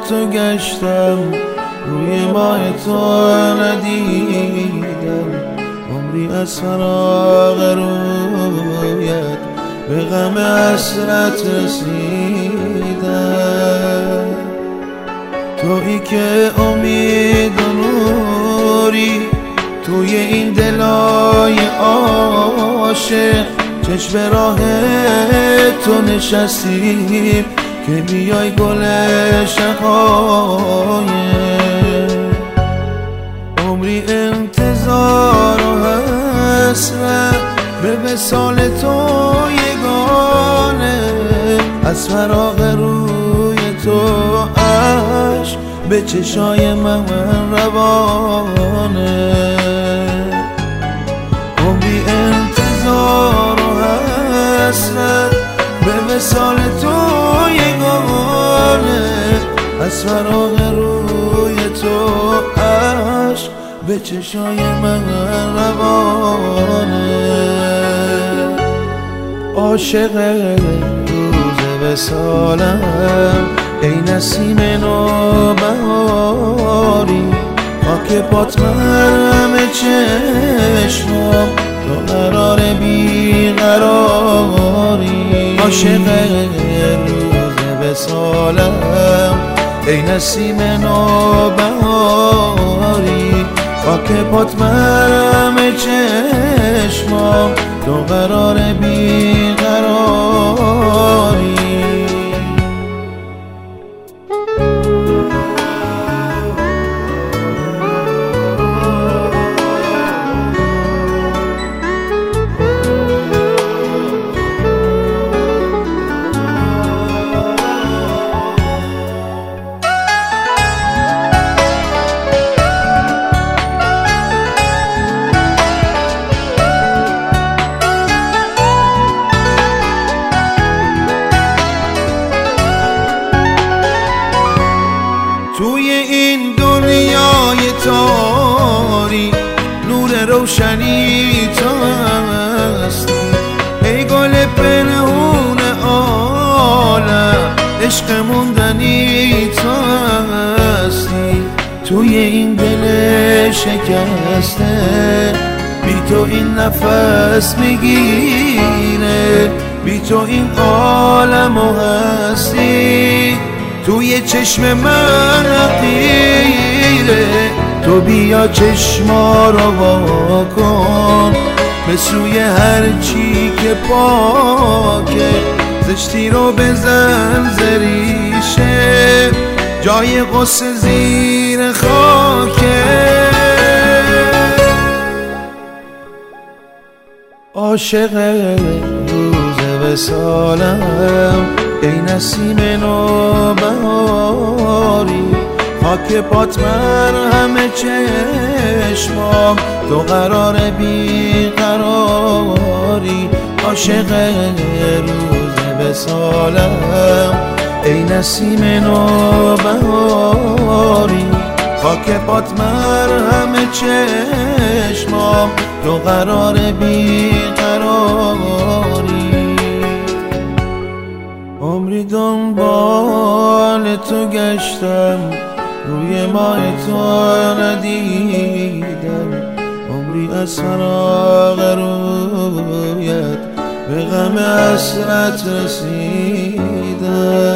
تو گشتم، روی ماه تو ندیدم. عمری از فراق رویت به غم حسرت رسیدم. تویی که امید و نوری توی این دلای عاشق، چشم راه تو نشستیم که بیای گل شقایق. عمری انتظار و حسرت به وصال تو یگانه، از فراق روی تو عشق به چشای من روانه. عمری انتظار و حسرت به وصال تو یگانه، از فراق روی تو عشق به چشای من روانه. عاشق روز وصالم ای نسیم نوبهاری، خاک پات مرهم چشمم تو قرار بیقراری. عاشق روز وصالم ای نسیم نوبهاری، خاک پات مرهم چشمم تو قرار بیقراری. توی این دنیای تاری نور روشنی تو هستی، ای گل پنهون عالم عشق موندنی تو هستی. توی این دل شکسته بی تو این نفس میگیره، بی تو این عالم و هستی. توی چشم من حقیره، تو بیا چشما رو واکن به سوی هر چی که پاکه، زشتی رو بزن زریشه جای غصه زیر خاکه. عاشق روز وصالم ای نسیم نوبهاری، خاک پات مرهم چشمام تو قرار بیقراری. عاشق روز وصالم ای نسیم نوبهاری، خاک پات مرهم چشمام تو قرار بیقراری. عمری دنبال تو گشتم، روی ماه تو ندیدم. عمری از فراق رویت به غم حسرت رسیدم.